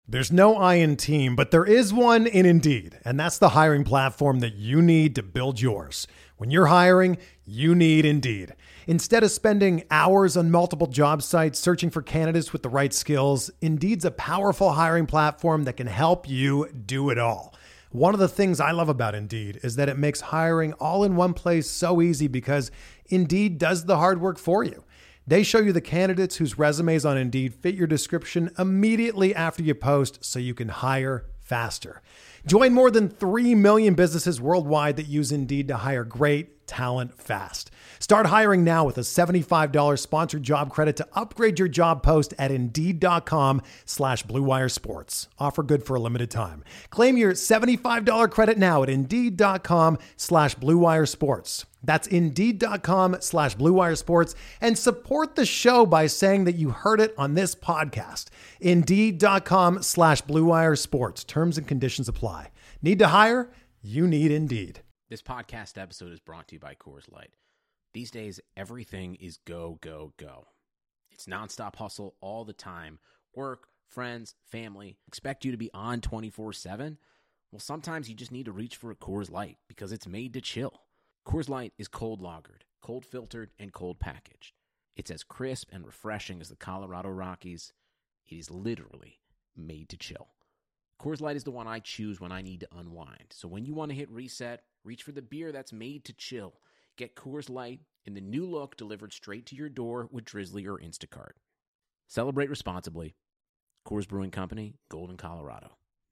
There's no I in team, but there is one in Indeed, and that's the hiring platform that you need to build yours. When you're hiring, you need Indeed. Instead of spending hours on multiple job sites searching for candidates with the right skills, Indeed's a powerful hiring platform that can help you do it all. One of the things I love about Indeed is that it makes hiring all in one place so easy because Indeed does the hard work for you. They show you the candidates whose resumes on Indeed fit your description immediately after you post so you can hire faster. Join more than 3 million businesses worldwide that use Indeed to hire great talent fast. Start hiring now with a $75 sponsored job credit to upgrade your job post at Indeed.com/Blue Wire Sports. Offer good for a limited time. Claim your $75 credit now at Indeed.com/Blue Wire Sports. That's Indeed.com/Blue Wire Sports, and support the show by saying that you heard it on this podcast. Indeed.com/Blue Wire Sports. Terms and conditions apply. Need to hire? You need Indeed. This podcast episode is brought to you by Coors Light. These days, everything is go, go, go. It's nonstop hustle all the time. Work, friends, family, expect you to be on 24/7? Well, sometimes you just need to reach for a Coors Light because it's made to chill. Coors Light is cold lagered, cold filtered, and cold packaged. It's as crisp and refreshing as the Colorado Rockies. It is literally made to chill. Coors Light is the one I choose when I need to unwind. So when you want to hit reset, reach for the beer that's made to chill. Get Coors Light in the new look delivered straight to your door with Drizzly or Instacart. Celebrate responsibly. Coors Brewing Company, Golden, Colorado.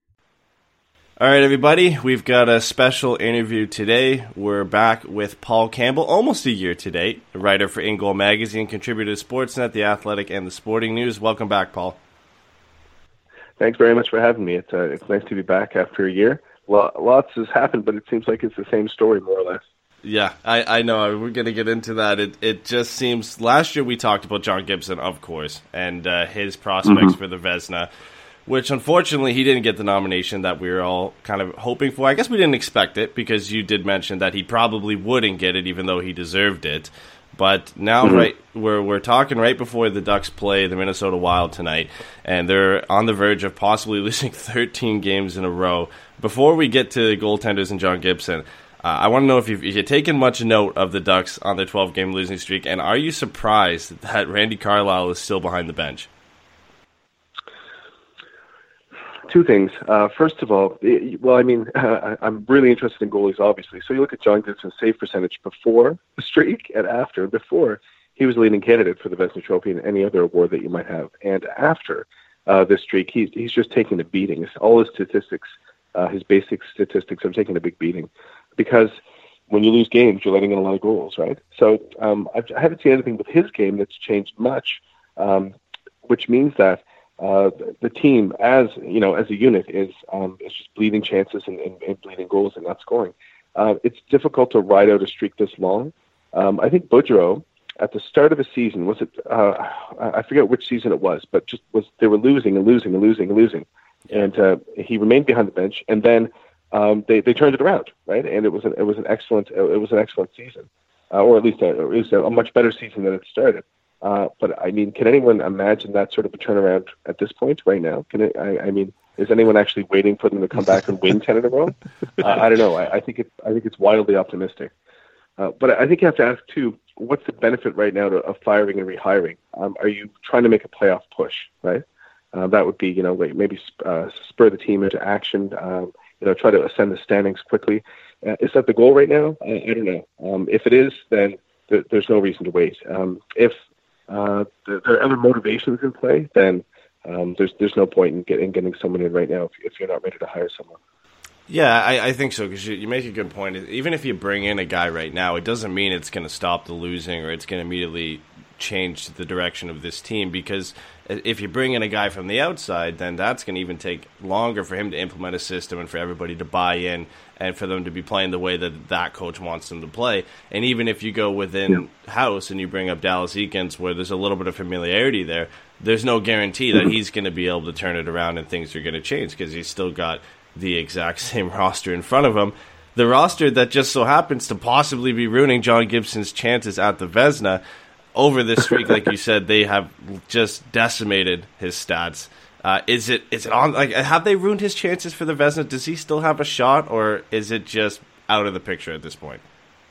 All right, everybody, we've got a special interview today. We're back with Paul Campbell, almost a year to date, a writer for In Goal Magazine, contributor to Sportsnet, The Athletic, and The Sporting News. Welcome back, Paul. Thanks very much for having me. It's nice to be back after a year. Lots has happened, but it seems like it's the same story, more or less. Yeah, I know. We're going to get into that. It just seems... Last year we talked about John Gibson, of course, and his prospects for the Vezina, which unfortunately he didn't get the nomination that we were all kind of hoping for. I guess we didn't expect it because you did mention that he probably wouldn't get it even though he deserved it. But now we're talking right before the Ducks play the Minnesota Wild tonight, and they're on the verge of possibly losing 13 games in a row. Before we get to goaltenders and John Gibson, I want to know if you've taken much note of the Ducks on their 12-game losing streak, and are you surprised that Randy Carlyle is still behind the bench? Two things. First of all, I'm really interested in goalies, obviously. So you look at John Gibson's save percentage before the streak and after. Before, he was a leading candidate for the Vezina Trophy and any other award that you might have. And after this streak, he's just taking a beating. All his statistics, his basic statistics, are taking a big beating. Because when you lose games, you're letting in a lot of goals, right? So I haven't seen anything with his game that's changed much, which means that the team, as a unit, is just bleeding chances and bleeding goals and not scoring. It's difficult to ride out a streak this long. I think Boudreau, at the start of the season, I forget which season it was, but they were losing, and he remained behind the bench, and then they turned it around, right? And it was an excellent season, or at least it was a much better season than it started. But I mean, can anyone imagine that sort of a turnaround at this point right now? Is anyone actually waiting for them to come back and win 10 in a row? I don't know. I think it's wildly optimistic. But I think you have to ask too, what's the benefit right now of firing and rehiring? Are you trying to make a playoff push, right? That would be, maybe spur the team into action. Try to ascend the standings quickly. Is that the goal right now? I don't know. If it is, then there's no reason to wait. If there are other motivations in play, then there's no point in getting someone in right now if you're not ready to hire someone. Yeah, I think so, because you make a good point. Even if you bring in a guy right now, it doesn't mean it's going to stop the losing or it's going to immediately change the direction of this team, because if you bring in a guy from the outside, then that's going to even take longer for him to implement a system and for everybody to buy in and for them to be playing the way that coach wants them to play. And even if you go within house and you bring up Dallas Eakins, where there's a little bit of familiarity there, there's no guarantee that he's going to be able to turn it around and things are going to change, because he's still got the exact same roster in front of him. The roster that just so happens to possibly be ruining John Gibson's chances at the Vezina. Over this streak, like you said, they have just decimated his stats. Is it on? Like, have they ruined his chances for the Vezina? Does he still have a shot, or is it just out of the picture at this point?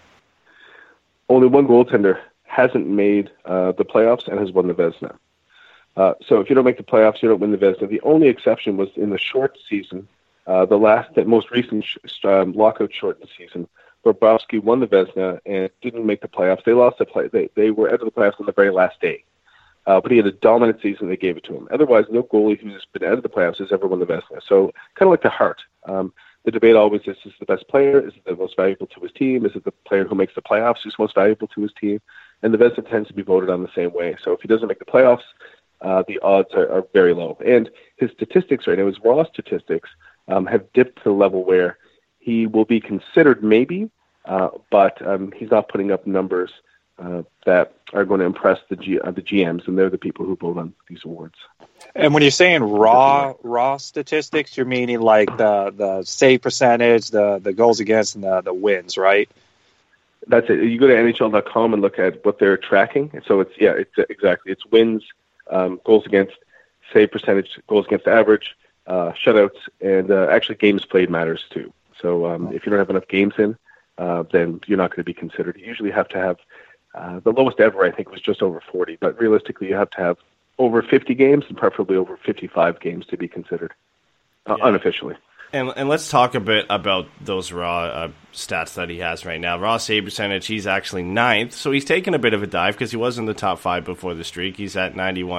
Only one goaltender hasn't made the playoffs and has won the Vezina. So if you don't make the playoffs, you don't win the Vezina. The only exception was in the short season, the most recent lockout shortened season, Bobrovsky won the Vezina and didn't make the playoffs. They lost the play. They were out of the playoffs on the very last day. But he had a dominant season. They gave it to him. Otherwise, no goalie who's been out of the playoffs has ever won the Vezina. So kind of like the Hart. The debate always is the best player? Is it the most valuable to his team? Is it the player who makes the playoffs who's most valuable to his team? And the Vezina tends to be voted on the same way. So if he doesn't make the playoffs, the odds are very low. And his statistics right now, his raw statistics, have dipped to the level where he will be considered maybe, but he's not putting up numbers that are going to impress the GMs, and they're the people who vote on these awards. And when you're saying raw statistics, you're meaning like the save percentage, the goals against, and the wins, right? That's it. You go to NHL.com and look at what they're tracking. So it's exactly. It's wins, goals against, save percentage, goals against average, shutouts, and actually games played matters too. So if you don't have enough games in, then you're not going to be considered. You usually have to have the lowest ever, I think, was just over 40. But realistically, you have to have over 50 games and preferably over 55 games to be considered unofficially. And let's talk a bit about those raw stats that he has right now. Raw save percentage, he's actually 9th, so he's taken a bit of a dive because he was in the top 5 before the streak. He's at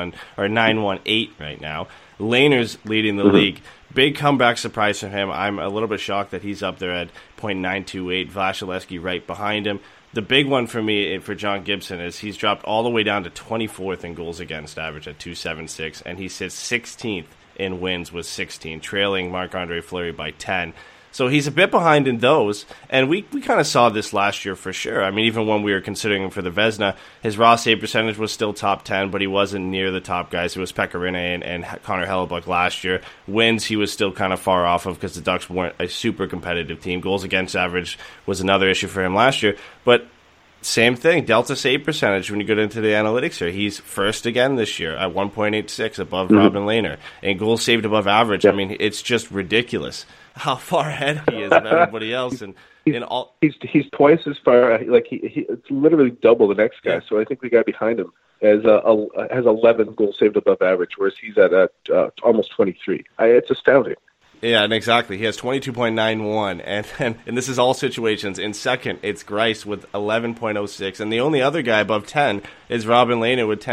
918 right now. Lehner's leading the league. Big comeback surprise for him. I'm a little bit shocked that he's up there at .928. Vasilevsky right behind him. The big one for me, for John Gibson, is he's dropped all the way down to 24th in goals against average at .276, and he sits 16th in wins with 16, trailing Marc-Andre Fleury by 10. So he's a bit behind in those, and we kind of saw this last year for sure. I mean, even when we were considering him for the Vezina, his raw save percentage was still top 10, but he wasn't near the top guys. It was Pekka Rinne and Connor Hellebuyck last year. Wins, he was still kind of far off of because the Ducks weren't a super competitive team. Goals against average was another issue for him last year, but same thing, Delta save percentage when you get into the analytics here. He's first again this year at 1.86 above Robin Lehner. And goals saved above average. Yeah. I mean, it's just ridiculous how far ahead he is of everybody else. And he's twice as far. Like it's literally double the next guy. Yeah. So I think the guy behind him has 11 goals saved above average, whereas he's at almost 23. It's astounding. Yeah, and exactly. He has 22.91, and this is all situations. In second, it's Greiss with 11.06, and the only other guy above 10 is Robin Lehner with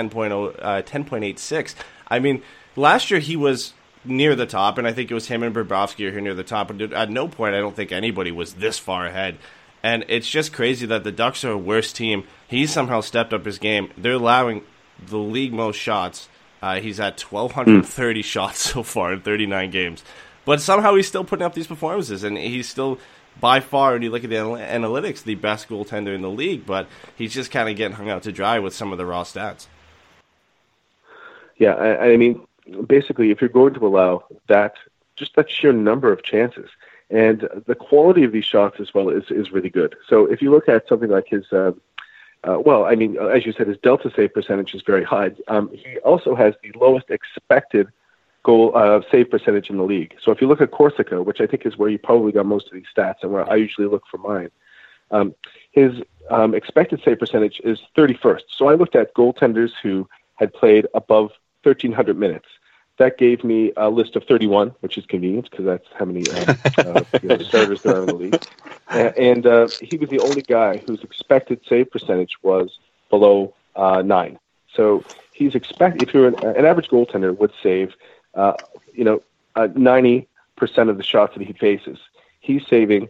10.86. I mean, last year he was near the top, and I think it was him and Bobrovsky are here near the top, but at no point I don't think anybody was this far ahead. And it's just crazy that the Ducks are a worse team. He somehow stepped up his game. They're allowing the league most shots. He's at 1,230 shots so far in 39 games. But somehow he's still putting up these performances, and he's still, by far, when you look at the analytics, the best goaltender in the league, but he's just kind of getting hung out to dry with some of the raw stats. Yeah, I mean, basically, if you're going to allow that sheer number of chances, and the quality of these shots as well is really good. So if you look at something like his, as you said, his Delta save percentage is very high. He also has the lowest expected goal save percentage in the league. So if you look at Corsica, which I think is where you probably got most of these stats and where I usually look for mine, his expected save percentage is 31st. So I looked at goaltenders who had played above 1,300 minutes. That gave me a list of 31, which is convenient because that's how many starters there are in the league. And he was the only guy whose expected save percentage was below 9. So he's if you're an average goaltender would save 90% of the shots that he faces. He's saving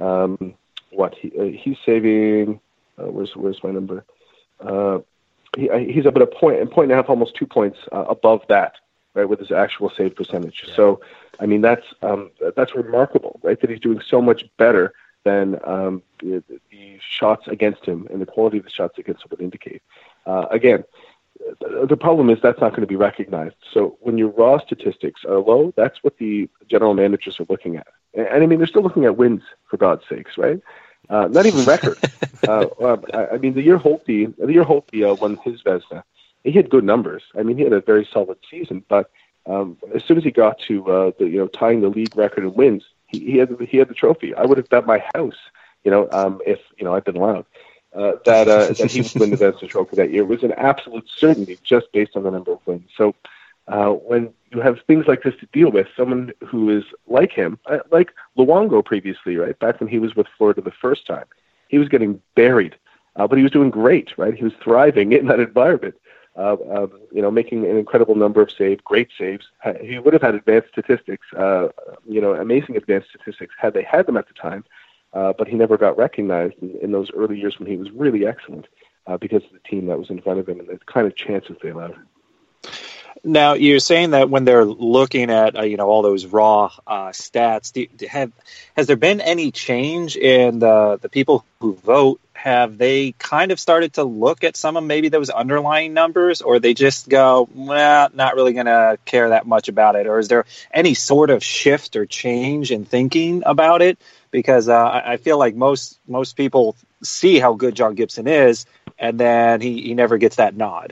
he's saving. Where's my number? He's about a point and a half, almost 2 points above that, right, with his actual save percentage. Yeah. So, I mean, that's remarkable, right? That he's doing so much better than the shots against him and the quality of the shots against him would indicate. Again. The problem is that's not going to be recognized. So when your raw statistics are low, that's what the general managers are looking at. And I mean, they're still looking at wins, for God's sakes, right? Not even record. I mean, the year Holtby won his Vezina, he had good numbers. I mean, he had a very solid season, but as soon as he got to tying the league record in wins, he had the trophy. I would have bet my house, if I'd been allowed, that he would win the Vezina Trophy that year. It was an absolute certainty just based on the number of wins. So when you have things like this to deal with, someone who is like him, like Luongo previously, right, back when he was with Florida the first time, he was getting buried, but he was doing great, right? He was thriving in that environment, making an incredible number of great saves. He would have had advanced statistics, amazing advanced statistics had they had them at the time, but he never got recognized in those early years when he was really excellent because of the team that was in front of him and the kind of chances they allowed. Now, you're saying that when they're looking at all those raw stats, has there been any change in the people who vote? Have they kind of started to look at some of maybe those underlying numbers, or they just go, well, not really going to care that much about it? Or is there any sort of shift or change in thinking about it? Because I feel like most people see how good John Gibson is, and then he never gets that nod.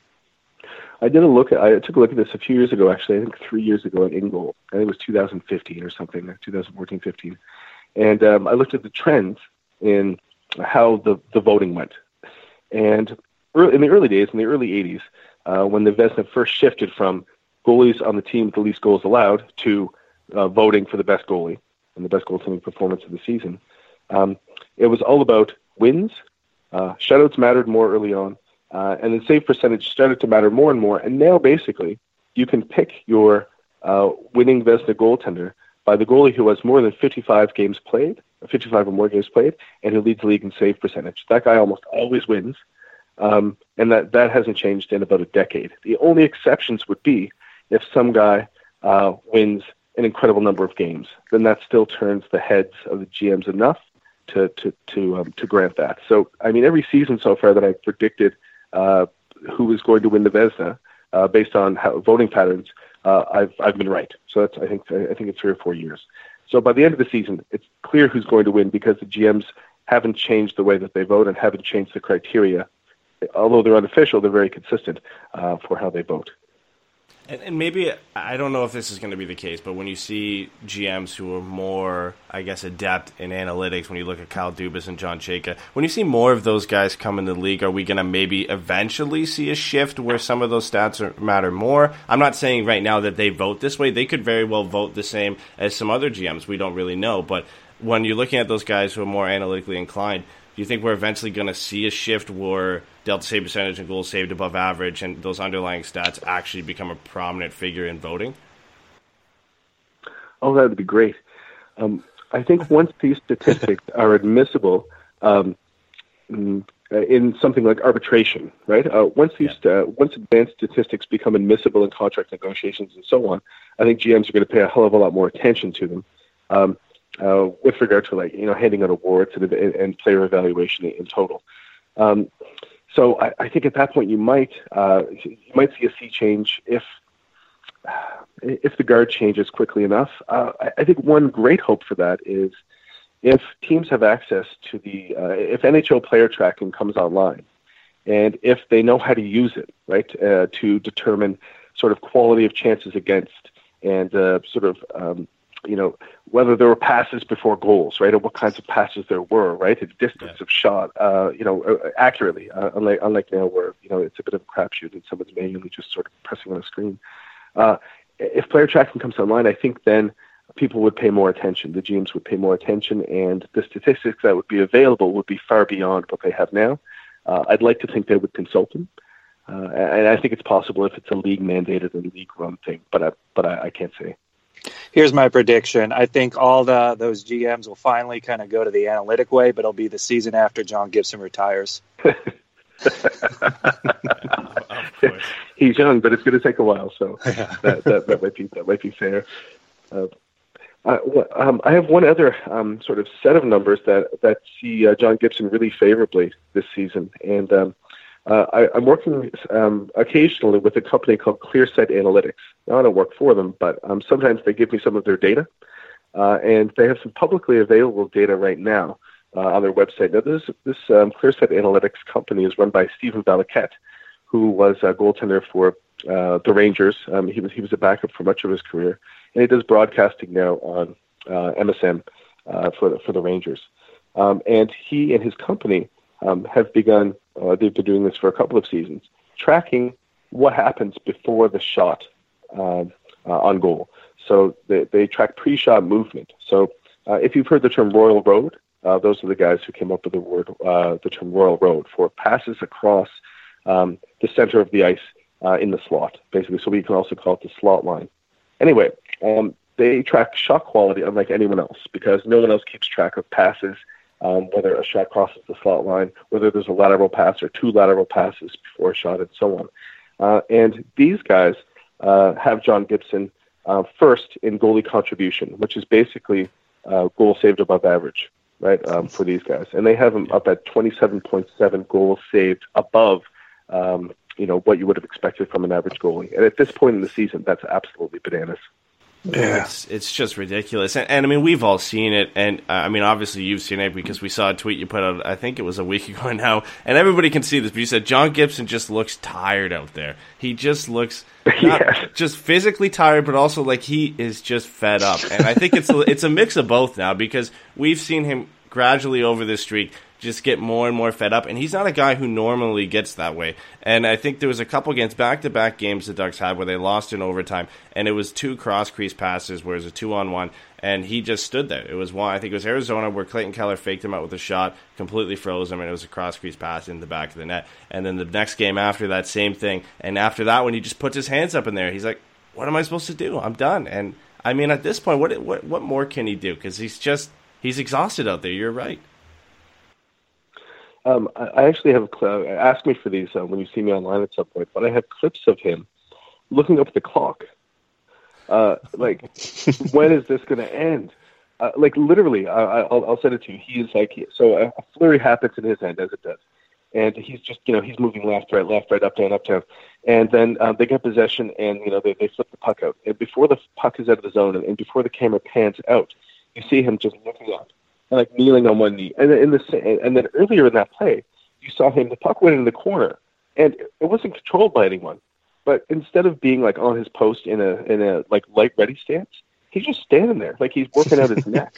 I took a look at this a few years ago, actually. I think 3 years ago at InGoal. I think it was 2015 or something, 2014-15. And I looked at the trends in how the voting went. And in the early days, in the early 80s, when the Vezina first shifted from goalies on the team with the least goals allowed to voting for the best goalie and the best goaltending performance of the season, it was all about wins. Shutouts mattered more early on. And the save percentage started to matter more and more. And now, basically, you can pick your winning Vezina goaltender by the goalie who has more than 55 games played, 55 or more games played, and who leads the league in save percentage. That guy almost always wins, and that hasn't changed in about a decade. The only exceptions would be if some guy wins an incredible number of games. Then that still turns the heads of the GMs enough to grant that. So, I mean, every season so far that I've predicted who is going to win the Vezina based on voting patterns, I've been right. So that's I think it's 3 or 4 years. So by the end of the season, it's clear who's going to win because the GMs haven't changed the way that they vote and haven't changed the criteria. Although they're unofficial, they're very consistent for how they vote. And maybe, I don't know if this is going to be the case, but when you see GMs who are more, I guess, adept in analytics, when you look at Kyle Dubas and John Chayka, when you see more of those guys come in the league, are we going to maybe eventually see a shift where some of those stats matter more? I'm not saying right now that they vote this way. They could very well vote the same as some other GMs. We don't really know. But when you're looking at those guys who are more analytically inclined, do you think we're eventually going to see a shift where delta save percentage and goals saved above average and those underlying stats actually become a prominent figure in voting? Oh, that would be great. I think once these statistics are admissible in something like arbitration, right? Once advanced statistics become admissible in contract negotiations and so on, I think GMs are going to pay a hell of a lot more attention to them. With regard to handing out awards and player evaluation in total. So I think at that point you might see a sea change if the guard changes quickly enough. I think one great hope for that is if teams have access to if NHL player tracking comes online, and if they know how to use it, right, to determine sort of quality of chances against and whether there were passes before goals, right, or what kinds of passes there were, right, the distance of shot, accurately, unlike now where, it's a bit of a crapshoot and someone's manually just sort of pressing on a screen. If player tracking comes online, I think then people would pay more attention. The GMs would pay more attention, and the statistics that would be available would be far beyond what they have now. I'd like to think they would consult them. And I think it's possible if it's a league-mandated and league-run thing, but I can't say. Here's my prediction. I think all those GMs will finally kind of go to the analytic way, but it'll be the season after John Gibson retires. Of course. He's young, but it's going to take a while, so that might be fair. I have one other sort of set of numbers that see John Gibson really favorably this season, and I'm working occasionally with a company called ClearSight Analytics. Now, I don't work for them, but sometimes they give me some of their data, and they have some publicly available data right now on their website. Now, this ClearSight Analytics company is run by Stephen Valiquette, who was a goaltender for the Rangers. He was a backup for much of his career, and he does broadcasting now on MSN for the Rangers. And he and his company have begun. They've been doing this for a couple of seasons, tracking what happens before the shot on goal. So they track pre-shot movement. So if you've heard the term Royal Road, those are the guys who came up with the term Royal Road for passes across the center of the ice in the slot, basically. So we can also call it the slot line. Anyway, they track shot quality unlike anyone else because no one else keeps track of passes, whether a shot crosses the slot line, whether there's a lateral pass or two lateral passes before a shot, and so on. And these guys have John Gibson first in goalie contribution, which is basically goal saved above average, right, for these guys. And they have him up at 27.7 goals saved above, what you would have expected from an average goalie. And at this point in the season, that's absolutely bananas. Yeah, it's just ridiculous, and I mean we've all seen it, and I mean obviously you've seen it because we saw a tweet you put out. I think it was a week ago now, and everybody can see this. But you said John Gibson just looks tired out there. He just looks not just physically tired, but also like he is just fed up. And I think it's a mix of both now because we've seen him gradually over this streak just get more and more fed up, and he's not a guy who normally gets that way. And I think there was a couple against back-to-back games the Ducks had where they lost in overtime, and it was two cross-crease passes where it was a 2-on-1, and he just stood there. It was one, I think it was Arizona, where Clayton Keller faked him out with a shot, completely froze him, and it was a cross-crease pass in the back of the net. And then the next game after that, same thing. And after that, when he just puts his hands up in there, he's like, what am I supposed to do? I'm done. And, I mean, at this point, what more can he do? Because he's exhausted out there. You're right. I actually have ask me for these when you see me online at some point, but I have clips of him looking up at the clock. Like, when is this going to end? Like, literally, I'll send it to you. He is like, so a flurry happens in his end, as it does. And he's just, he's moving left, right, up, down. And then they get possession, and, they flip the puck out. And before the puck is out of the zone, and before the camera pans out, you see him just looking up. And like kneeling on one knee, and then earlier in that play, you saw him. The puck went in the corner, and it wasn't controlled by anyone. But instead of being like on his post in a like light ready stance, he's just standing there like he's working out his neck.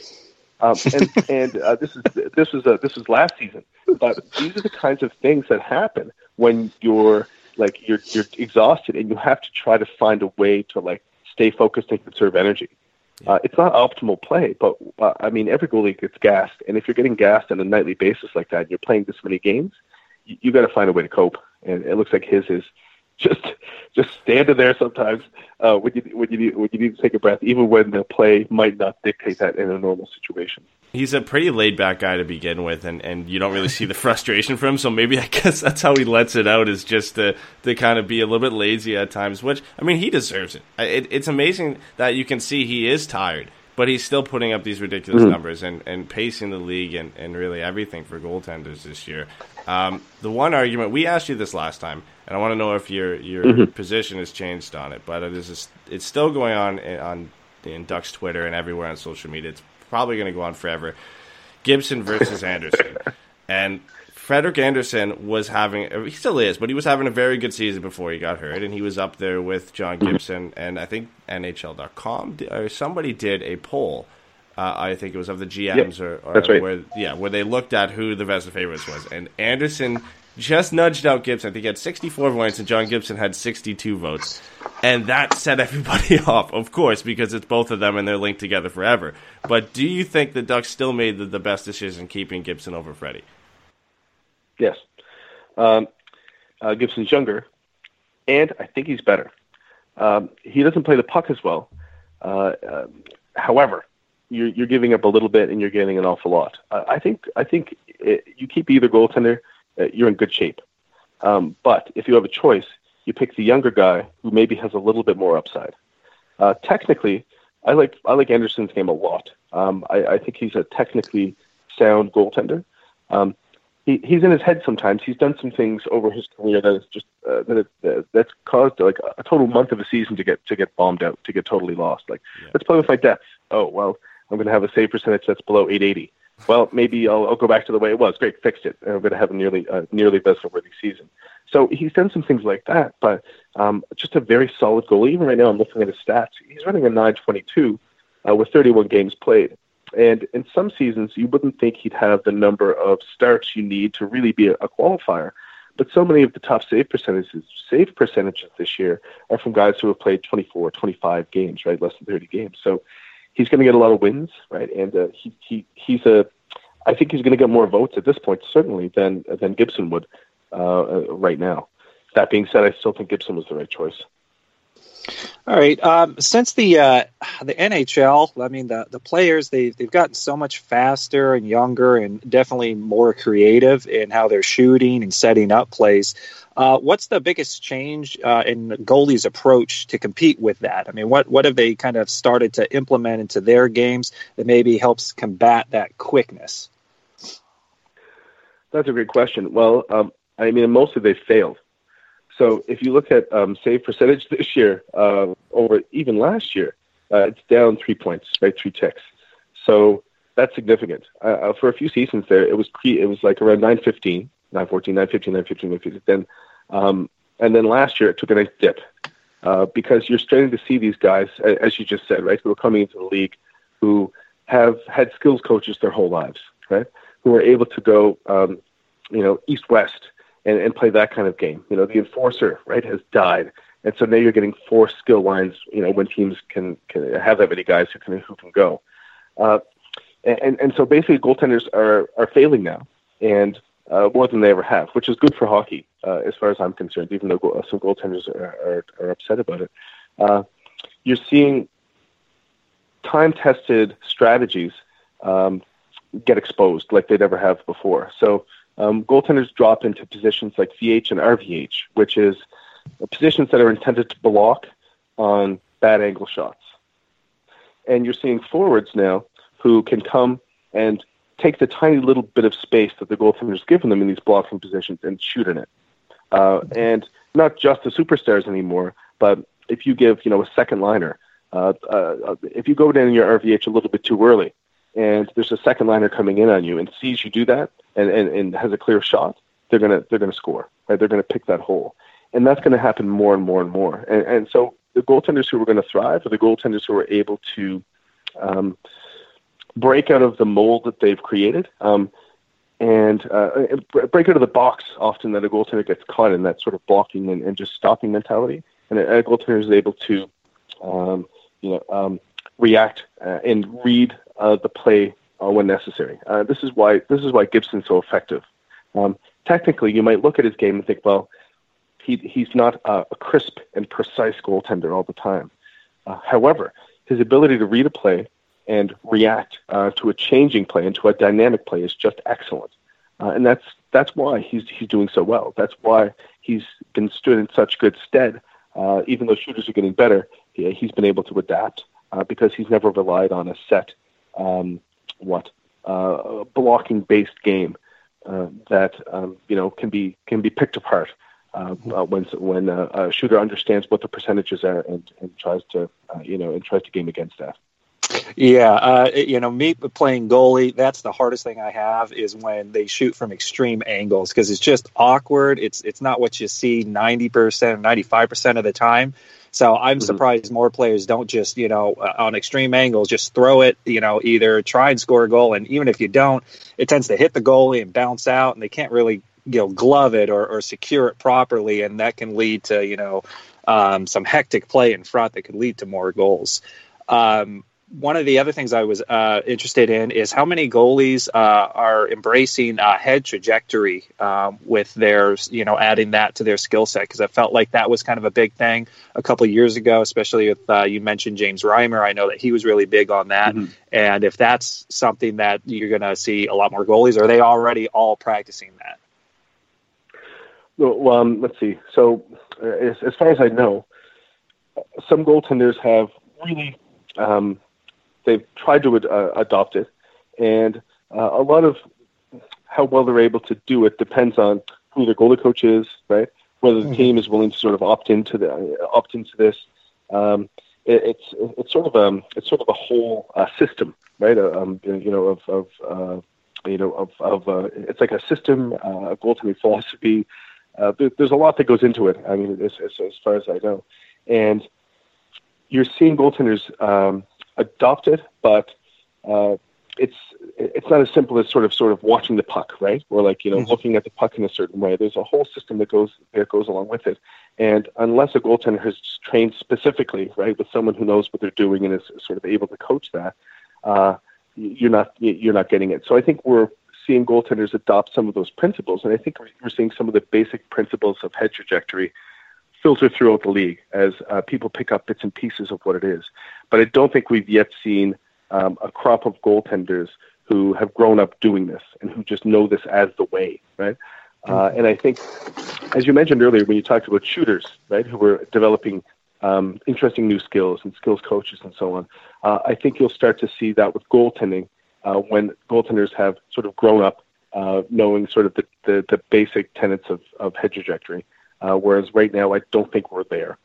This was last season. But these are the kinds of things that happen when you're exhausted and you have to try to find a way to like stay focused and conserve energy. It's not optimal play, but I mean, every goalie gets gassed, and if you're getting gassed on a nightly basis like that, and you're playing this many games, you got to find a way to cope. And it looks like his is just standing there sometimes when you need to take a breath, even when the play might not dictate that in a normal situation. He's a pretty laid-back guy to begin with, and you don't really see the frustration from him, so maybe I guess that's how he lets it out, is just to kind of be a little bit lazy at times, which, I mean, he deserves it. It's amazing that you can see he is tired, but he's still putting up these ridiculous numbers and pacing the league and really everything for goaltenders this year. The one argument, we asked you this last time, and I want to know if your position has changed on it, but it's still going on in Ducks Twitter and everywhere on social media. It's probably going to go on forever. Gibson versus Anderson. And Frederik Andersen he still is, but he was having a very good season before he got hurt, and he was up there with John Gibson, and I think NHL.com or somebody did a poll. I think it was of the GMs, that's right. where they looked at who the best of favorites was, and Anderson just nudged out Gibson. I think he had 64 votes, and John Gibson had 62 votes. And that set everybody off, of course, because it's both of them and they're linked together forever. But do you think the Ducks still made the best decision keeping Gibson over Freddie? Yes. Gibson's younger, and I think he's better. He doesn't play the puck as well. However, you're giving up a little bit and you're getting an awful lot. I think you keep either goaltender, you're in good shape. But if you have a choice, you pick the younger guy who maybe has a little bit more upside. Technically, I like Anderson's game a lot. I think he's a technically sound goaltender. He's in his head sometimes. He's done some things over his career that is just that's caused like a total month of a season to get bombed out, to get totally lost. Like, let's play with my depth. Oh well, I'm going to have a save percentage that's below .880. Well, maybe I'll go back to the way it was. Great, fixed it. And I'm going to have a nearly best worthy season. So he's done some things like that, but just a very solid goalie. Even right now, I'm looking at his stats. He's running a 922 with 31 games played. And in some seasons, you wouldn't think he'd have the number of starts you need to really be a qualifier. But so many of the top save percentages this year are from guys who have played 24, 25 games, right? Less than 30 games. So he's going to get a lot of wins, right? And I think he's going to get more votes at this point, certainly, than Gibson would right now. That being said, I still think Gibson was the right choice. All right. Since the NHL, I mean, the players, they've gotten so much faster and younger and definitely more creative in how they're shooting and setting up plays. What's the biggest change in the goalie's approach to compete with that? I mean, what have they kind of started to implement into their games that maybe helps combat that quickness? That's a great question. Well, I mean, mostly they've failed. So if you look at save percentage this year over even last year, it's down 3 points, right? 3 ticks. So that's significant. For a few seasons there, it was like around 915, 914, 915, 915, 915. And then last year it took a nice dip because you're starting to see these guys, as you just said, right, who are coming into the league who have had skills coaches their whole lives, right, who are able to go, east-west and play that kind of game. The enforcer, right, has died. And so now you're getting 4 skill lines, when teams can have that many guys who can go. And so basically goaltenders are failing now, and more than they ever have, which is good for hockey, as far as I'm concerned, even though some goaltenders are upset about it. You're seeing time-tested strategies get exposed like they never have before. So goaltenders drop into positions like VH and RVH, which is positions that are intended to block on bad angle shots. And you're seeing forwards now who can come and take the tiny little bit of space that the goaltender's given them in these blocking positions and shoot in it. And not just the superstars anymore, but if you give, a second liner, if you go down in your RVH a little bit too early, and there's a second liner coming in on you and sees you do that and has a clear shot, they're gonna score, right? They're gonna pick that hole, and that's gonna happen more and more and more. And so the goaltenders who are going to thrive are the goaltenders who are able to break out of the mold that they've created, and break out of the box often that a goaltender gets caught in, that sort of blocking and just stopping mentality. And a goaltender is able to react and read the play when necessary. This is why Gibson's so effective. Technically, you might look at his game and think, well, he's not a crisp and precise goaltender all the time. However, his ability to read a play and react to a changing play and to a dynamic play is just excellent. And that's why he's doing so well. That's why he's been stood in such good stead. Even though shooters are getting better, he's been able to adapt because he's never relied on a set blocking-based game that can be picked apart when a shooter understands what the percentages are and tries to game against that. Yeah, me playing goalie, that's the hardest thing I have is when they shoot from extreme angles because it's just awkward. It's not what you see 90%, 95% of the time. So I'm surprised more players don't just, on extreme angles, just throw it, either try and score a goal. And even if you don't, it tends to hit the goalie and bounce out, and they can't really, glove it or secure it properly. And that can lead to, some hectic play in front that could lead to more goals. One of the other things I was interested in is how many goalies are embracing head trajectory with their, adding that to their skill set, because I felt like that was kind of a big thing a couple of years ago, especially with you mentioned James Reimer. I know that he was really big on that. Mm-hmm. And if that's something that you're going to see a lot more goalies, are they already all practicing that? Well, let's see. So as far as I know, some goaltenders have really they've tried to adopt it, and a lot of how well they're able to do it depends on who their goalie coach is, right? Whether the team is willing to sort of opt into this. It's sort of a whole system, right? It's like a system, a goaltending philosophy, there's a lot that goes into it. I mean, as far as I know, and you're seeing goaltenders adopt it, but it's not as simple as sort of watching the puck, right? Or like looking at the puck in a certain way. There's a whole system that goes along with it, and unless a goaltender has trained specifically, right, with someone who knows what they're doing and is sort of able to coach that, you're not getting it. So I think we're seeing goaltenders adopt some of those principles, and I think we're seeing some of the basic principles of head trajectory filter throughout the league as people pick up bits and pieces of what it is. But I don't think we've yet seen a crop of goaltenders who have grown up doing this and who just know this as the way, right? And I think, as you mentioned earlier, when you talked about shooters, right, who were developing interesting new skills and skills coaches and so on, I think you'll start to see that with goaltending when goaltenders have sort of grown up knowing sort of the basic tenets of head trajectory, whereas right now I don't think we're there.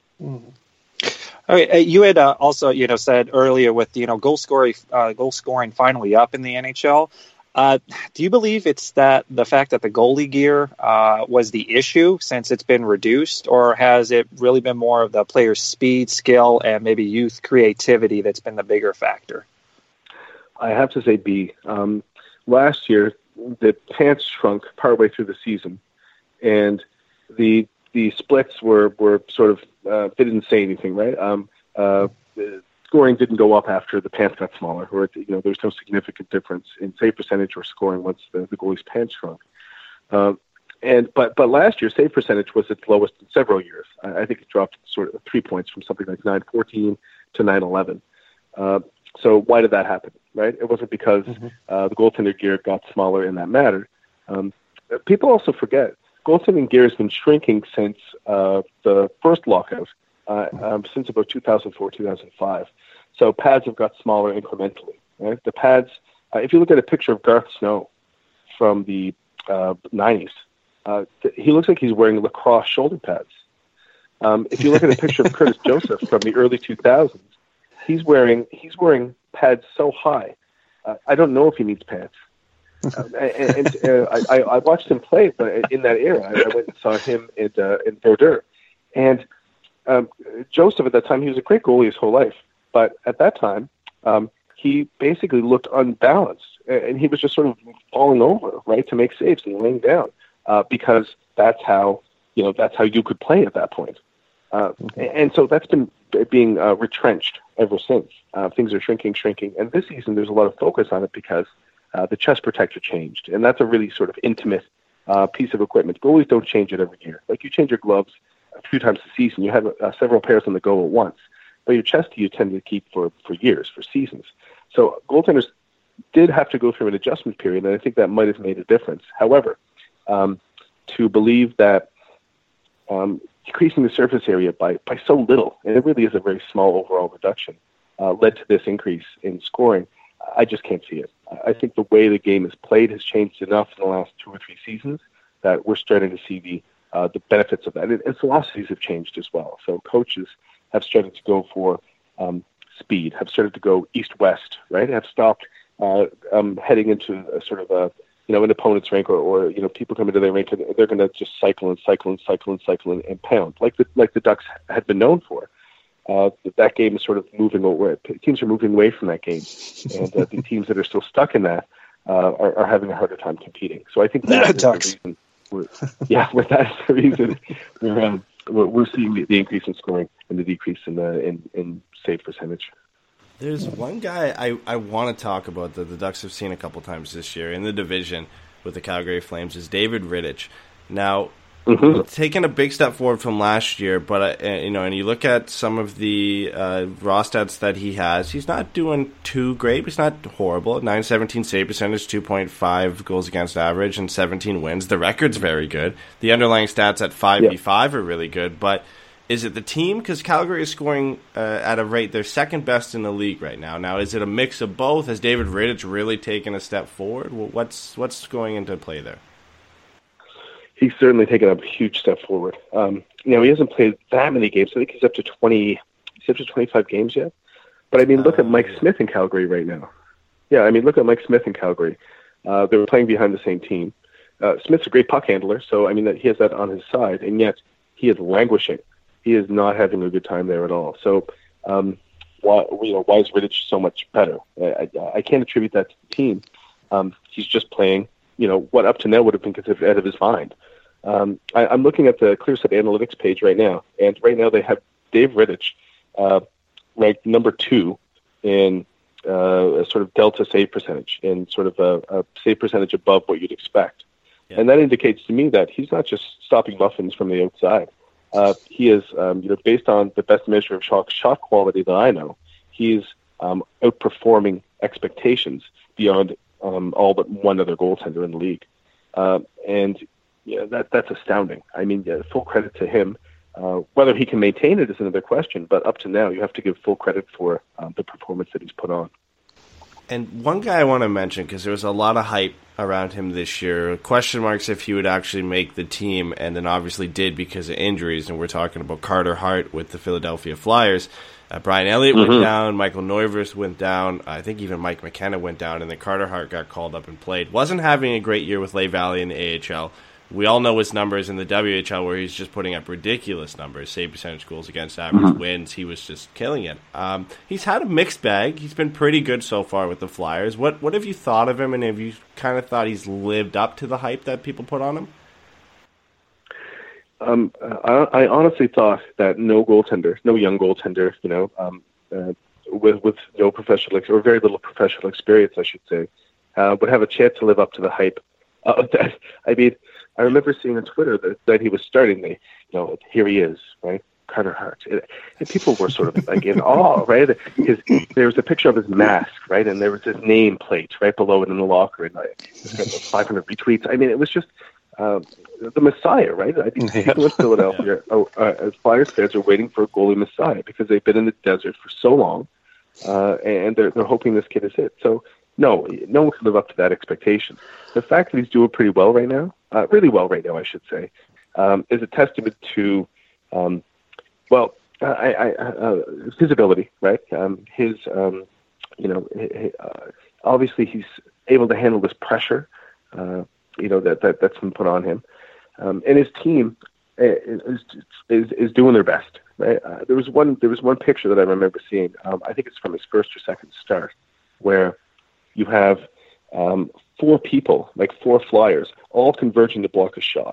Okay, you had also, said earlier with goal scoring finally up in the NHL. Do you believe it's that the fact that the goalie gear was the issue since it's been reduced, or has it really been more of the player's speed, skill, and maybe youth creativity that's been the bigger factor? I have to say B. Last year, the pants shrunk partway through the season, and the splits were sort of they didn't say anything, right? The scoring didn't go up after the pants got smaller, or there's no significant difference in save percentage or scoring once the goalie's pants shrunk. But last year, save percentage was its lowest in several years. I think it dropped sort of 3 points from something like 9.14 to 9.11. So why did that happen, right? It wasn't because the goaltender gear got smaller in that matter. People also forget goaltending gear has been shrinking since the first lockout, since about 2004, 2005. So pads have got smaller incrementally, right? The pads, if you look at a picture of Garth Snow from the 90s, he looks like he's wearing lacrosse shoulder pads. If you look at a picture of Curtis Joseph from the early 2000s, he's wearing pads so high. I don't know if he needs pants. I watched him play, but in that era, I went and saw him in Verdure. And Joseph, at that time, he was a great goalie his whole life. But at that time, he basically looked unbalanced. And he was just sort of falling over, right, to make saves and laying down because that's how you could play at that point. And so that's been being retrenched ever since. Things are shrinking. And this season, there's a lot of focus on it because the chest protector changed. And that's a really sort of intimate piece of equipment. Goalies don't change it every year. Like you change your gloves a few times a season. You have several pairs on the go at once. But your chest you tend to keep for years, for seasons. So goaltenders did have to go through an adjustment period, and I think that might have made a difference. However, to believe that decreasing the surface area by so little, and it really is a very small overall reduction, led to this increase in scoring, I just can't see it. I think the way the game is played has changed enough in the last 2 or 3 seasons that we're starting to see the benefits of that. And philosophies have changed as well. So coaches have started to go for speed, have started to go east-west, right? Have stopped heading into a sort of an opponent's rink or people come into their rink and they're going to just cycle and pound like the Ducks had been known for. That game is sort of moving away. Teams are moving away from that game, and the teams that are still stuck in that are having a harder time competing. So I think that's the reason. That's the reason we're seeing the increase in scoring and the decrease in save percentage. There's one guy I want to talk about that the Ducks have seen a couple times this year in the division with the Calgary Flames is David Rittich. Now, taking a big step forward from last year, but and you look at some of the raw stats that he has, he's not doing too great, but he's not horrible. 917 save percentage, 2.5 goals against average, and 17 wins. The record's very good. The underlying stats at 5v5 are really good, but is it the team? Because Calgary is scoring at a rate, they're second best in the league right now. Now, is it a mix of both? Has David Rittich really taken a step forward? What's going into play there? He's certainly taken a huge step forward. He hasn't played that many games. I think he's up to 20. He's up to 25 games yet. But I mean, look at Mike Smith in Calgary right now. Yeah, I mean, look at Mike Smith in Calgary. They were playing behind the same team. Smith's a great puck handler, so I mean that he has that on his side, and yet he is languishing. He is not having a good time there at all. So why is Rittich so much better? I can't attribute that to the team. He's just playing, what up to now would have been considered out of his mind. I'm looking at the ClearSet Analytics page right now, and right now they have Dave Rittich ranked number 2 in a sort of delta save percentage, in sort of a save percentage above what you'd expect. Yeah. And that indicates to me that he's not just stopping muffins from the outside. He is, based on the best measure of shot quality that I know, he's outperforming expectations beyond all but one other goaltender in the league. And that's astounding. I mean, full credit to him. Whether he can maintain it is another question, but up to now, you have to give full credit for the performance that he's put on. And one guy I want to mention, because there was a lot of hype around him this year, question marks if he would actually make the team, and then obviously did because of injuries, and we're talking about Carter Hart with the Philadelphia Flyers. Brian Elliott went down, Michael Neuvirth went down, I think even Mike McKenna went down, and then Carter Hart got called up and played. Wasn't having a great year with Lehigh Valley in the AHL. We all know his numbers in the WHL where he's just putting up ridiculous numbers, save percentage, goals against average, wins. He was just killing it. He's had a mixed bag. He's been pretty good so far with the Flyers. What have you thought of him, and have you kind of thought he's lived up to the hype that people put on him? I honestly thought that no young goaltender, with no professional or very little professional experience, I should say, would have a chance to live up to the hype of that. I mean, I remember seeing on Twitter that he was starting. Here he is, right? Carter Hart. And people were sort of like in awe, right? There was a picture of his mask, right? And there was his name plate right below it in the locker, and it's got 500 retweets. I mean, it was just the Messiah, right? I think people in Philadelphia, as Flyers fans, are waiting for a goalie Messiah because they've been in the desert for so long, and they're hoping this kid is it. So no one can live up to that expectation. The fact that he's doing pretty well right now, really well right now, I should say, is a testament to, his ability, right? Obviously he's able to handle this pressure, that's been put on him, and his team is doing their best, right? There was one picture that I remember seeing. I think it's from his first or second start, where you have 4 people, like 4 Flyers, all converging to block a shot.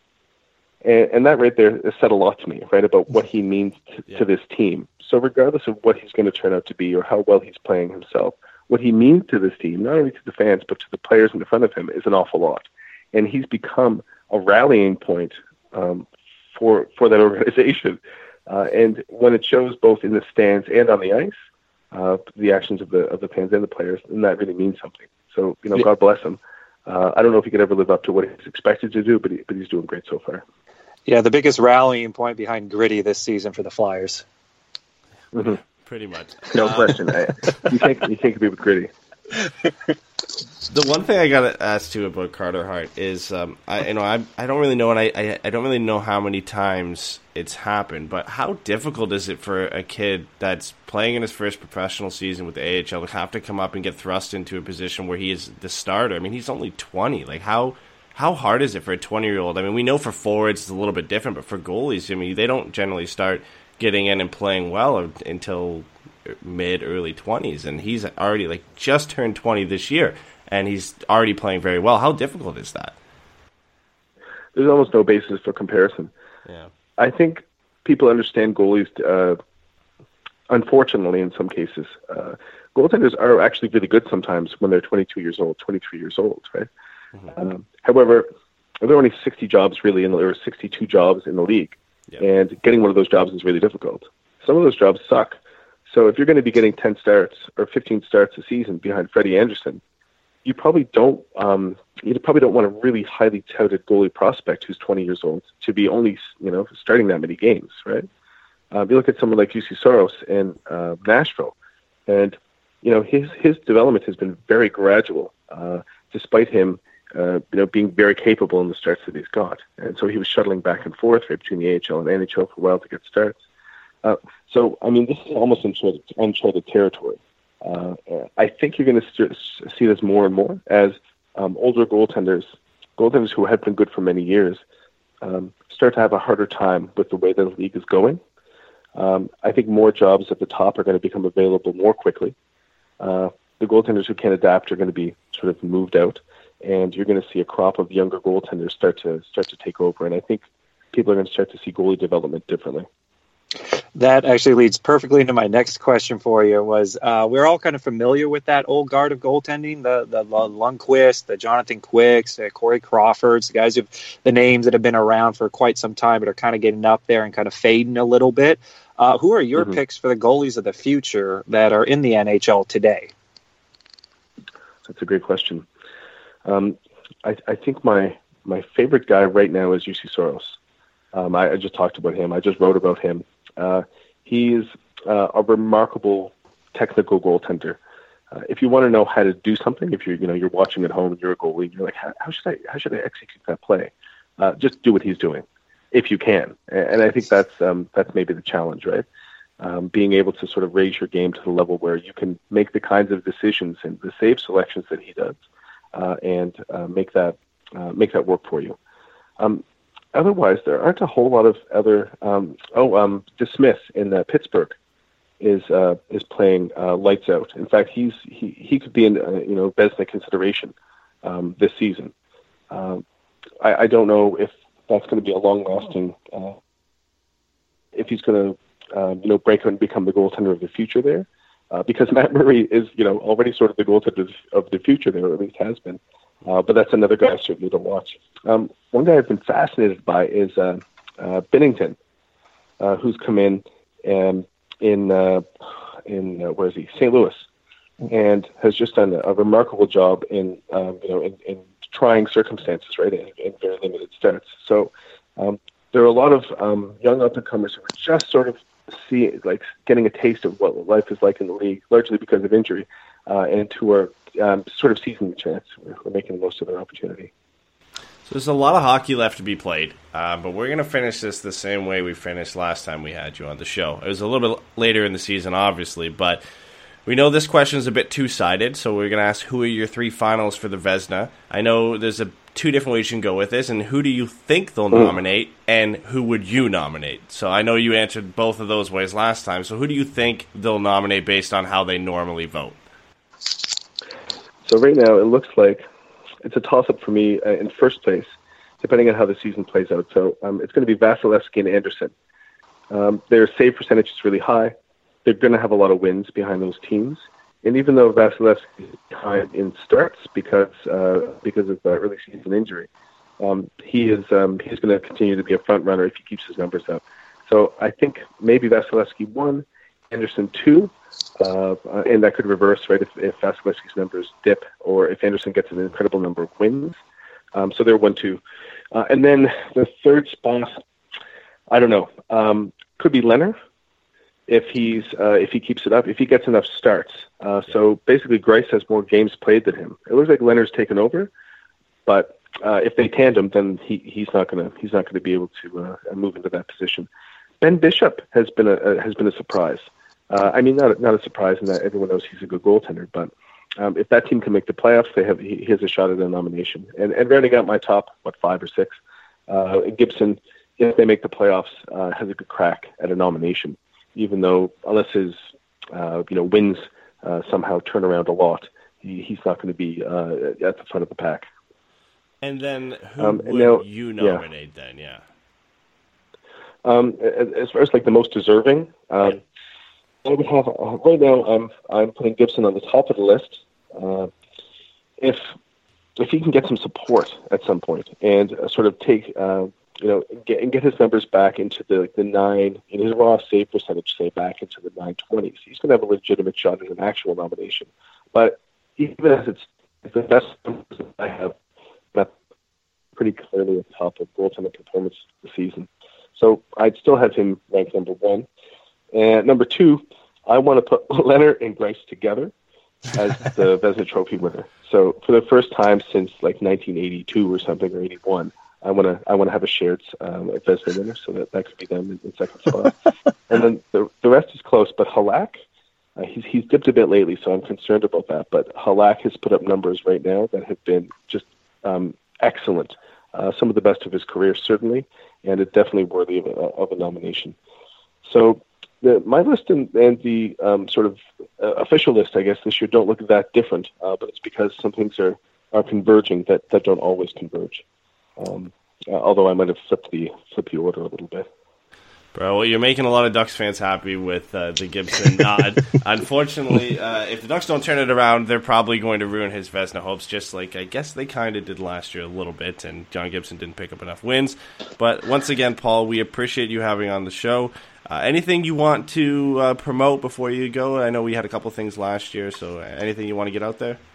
And that right there has said a lot to me, right, about what he means to this team. So regardless of what he's going to turn out to be or how well he's playing himself, what he means to this team, not only to the fans, but to the players in front of him, is an awful lot. And he's become a rallying point for that organization. And when it shows both in the stands and on the ice, the actions of the fans and the players, and that really means something. So, God bless him. I don't know if he could ever live up to what he's expected to do, but he's doing great so far. Yeah, the biggest rallying point behind Gritty this season for the Flyers. Mm-hmm. Pretty much. No question. You can't compete with Gritty. The one thing I gotta ask too about Carter Hart is, I don't really know, and I don't really know how many times it's happened, but how difficult is it for a kid that's playing in his first professional season with the AHL to have to come up and get thrust into a position where he is the starter? I mean, he's only 20. Like, how hard is it for a 20-year-old? I mean, we know for forwards it's a little bit different, but for goalies, I mean, they don't generally start getting in and playing well until mid-early 20s, and he's already just turned 20 this year, and he's already playing very well. How difficult is that? There's almost no basis for comparison. Yeah, I think people understand goalies, unfortunately, in some cases. Goaltenders are actually really good sometimes when they're 22 years old, 23 years old, right? Mm-hmm. However, there are only 60 jobs really, there are 62 jobs in the league, and getting one of those jobs is really difficult. Some of those jobs suck. So if you're going to be getting 10 starts or 15 starts a season behind Freddie Anderson, you probably don't want a really highly touted goalie prospect who's 20 years old to be only starting that many games, right? You look at someone like UC Soros in Nashville, and his development has been very gradual, despite him being very capable in the starts that he's got. And so he was shuttling back and forth right between the AHL and NHL for a while to get starts. So, I mean, this is almost uncharted territory. I think you're going to see this more and more as older goaltenders goaltenders who had been good for many years start to have a harder time with the way that the league is going. I think more jobs at the top are going to become available more quickly. The goaltenders who can adapt are going to be sort of moved out, and you're going to see a crop of younger goaltenders start to take over. And I think people are going to start to see goalie development differently. That actually leads perfectly into my next question for you. Was we're all kind of familiar with that old guard of goaltending, the Lundqvist, the Jonathan Quicks, Corey Crawfords, the guys the names that have been around for quite some time but are kind of getting up there and kind of fading a little bit. Who are your picks for the goalies of the future that are in the NHL today? That's a great question. I think my favorite guy right now is Juuse Saros. I just talked about him. I just wrote about him. He's a remarkable technical goaltender. If you want to know how to do something, if you're watching at home and you're a goalie, and you're like, how should I execute that play? Just do what he's doing, if you can. And I think that's maybe the challenge, right? Being able to sort of raise your game to the level where you can make the kinds of decisions and the save selections that he does, and make that work for you. Otherwise, there aren't a whole lot of other. DeSmith in Pittsburgh is playing lights out. In fact, he could be in Vezina consideration this season. I don't know if that's going to be a long lasting. If he's going to break out and become the goaltender of the future there, because Matt Murray is already sort of the goaltender of the future there, or at least has been. But that's another guy certainly to watch. One guy I've been fascinated by is Binnington, who's come in where is he? St. Louis, and has just done a remarkable job in trying circumstances, right, in very limited starts. So there are a lot of young up-and-comers who are just sort of getting a taste of what life is like in the league, largely because of injury, and who are sort of seizing the chance. We're making the most of their opportunity. So there's a lot of hockey left to be played, but we're going to finish this the same way we finished last time we had you on the show. It was a little bit later in the season, obviously, but we know this question is a bit two-sided, so we're going to ask who are your three finals for the Vezina. I know there's two different ways you can go with this, and who do you think they'll nominate, and who would you nominate? So I know you answered both of those ways last time, so who do you think they'll nominate based on how they normally vote? So right now, it looks like it's a toss-up for me in first place, depending on how the season plays out. So it's going to be Vasilevsky and Anderson. Their save percentage is really high. They're going to have a lot of wins behind those teams. And even though Vasilevsky is behind in starts because of early season injury, he's going to continue to be a front runner if he keeps his numbers up. So I think maybe Vasilevsky 1, Anderson 2, and that could reverse, right, if Vasilevsky's numbers dip or if Anderson gets an incredible number of wins. So they're 1-2. And then the third spot, I don't know, could be Leonard if he keeps it up, if he gets enough starts. So basically Greiss has more games played than him. It looks like Leonard's taken over, but if they tandem, then he's not going to be able to move into that position. Ben Bishop has been a surprise. I mean, not a surprise in that everyone knows he's a good goaltender, but if that team can make the playoffs, he has a shot at a nomination. And rounding out my top, 5 or 6, Gibson, if they make the playoffs, has a good crack at a nomination, even though unless his wins somehow turn around a lot, he's not going to be at the front of the pack. And then who would you nominate then? Yeah. As far as the most deserving, I would have right now. I'm putting Gibson on the top of the list. If he can get some support at some point and sort of take get his numbers back into the 9 in his raw save percentage, say back into the 920s, he's going to have a legitimate shot at an actual nomination. But even as it's the best numbers that I have, that's pretty clearly at the top of goaltender performance this season. So I'd still have him ranked number 1. And number 2, I want to put Leonard and Greiss together as the Vezina Trophy winner. So for the first time since 1982 or something, or 81, I want to have a shared Vezina winner, so that could be them in second spot. And then the rest is close, but Halak, he's dipped a bit lately, so I'm concerned about that. But Halak has put up numbers right now that have been just excellent. Some of the best of his career, certainly, and it's definitely worthy of a nomination. So my list and the sort of official list, I guess, this year don't look that different, but it's because some things are converging that don't always converge. Although I might have flipped the order a little bit. Bro, well, you're making a lot of Ducks fans happy with the Gibson nod. Unfortunately, if the Ducks don't turn it around, they're probably going to ruin his Vezina hopes, just like I guess they kind of did last year a little bit, and John Gibson didn't pick up enough wins. But once again, Paul, we appreciate you having on the show. Anything you want to promote before you go? I know we had a couple things last year, so anything you want to get out there?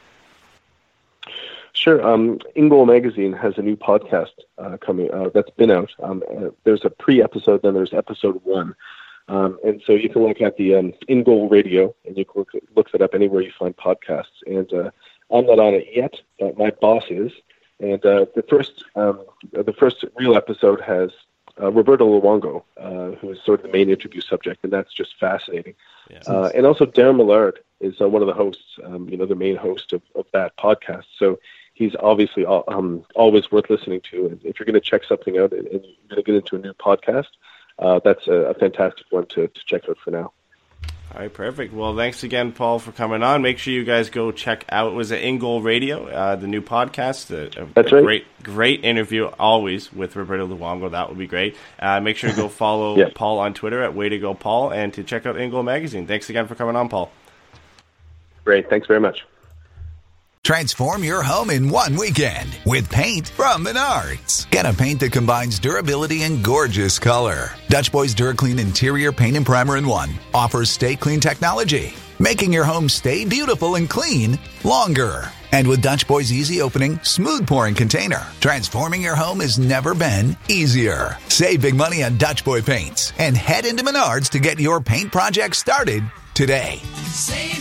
Sure. In Goal Magazine has a new podcast coming that's been out. There's a pre-episode, then there's episode 1. And so you can look at the In Goal Radio, and you can look that up anywhere you find podcasts. And I'm not on it yet, but my boss is. And the first real episode has Roberto Luongo, who is sort of the main interview subject, and that's just fascinating. Yeah. And also Darren Millard is one of the hosts, the main host of that podcast. So he's obviously always worth listening to. And if you're going to check something out and you're going to get into a new podcast, that's a fantastic one to check out for now. All right, perfect. Well, thanks again, Paul, for coming on. Make sure you guys go check out, was it In Goal Radio, the new podcast? That's right. Great interview, always, with Roberto Luongo. That would be great. Make sure to go follow Paul on Twitter at @WayToGoPaul, and to check out In Goal Magazine. Thanks again for coming on, Paul. Great. Thanks very much. Transform your home in one weekend with paint from Menards. Get a paint that combines durability and gorgeous color. Dutch Boys DuraClean Interior Paint and Primer in 1 offers Stay Clean technology, making your home stay beautiful and clean longer. And with Dutch Boy's easy opening, smooth pouring container, transforming your home has never been easier. Save big money on Dutch Boy paints and head into Menards to get your paint project started today. Save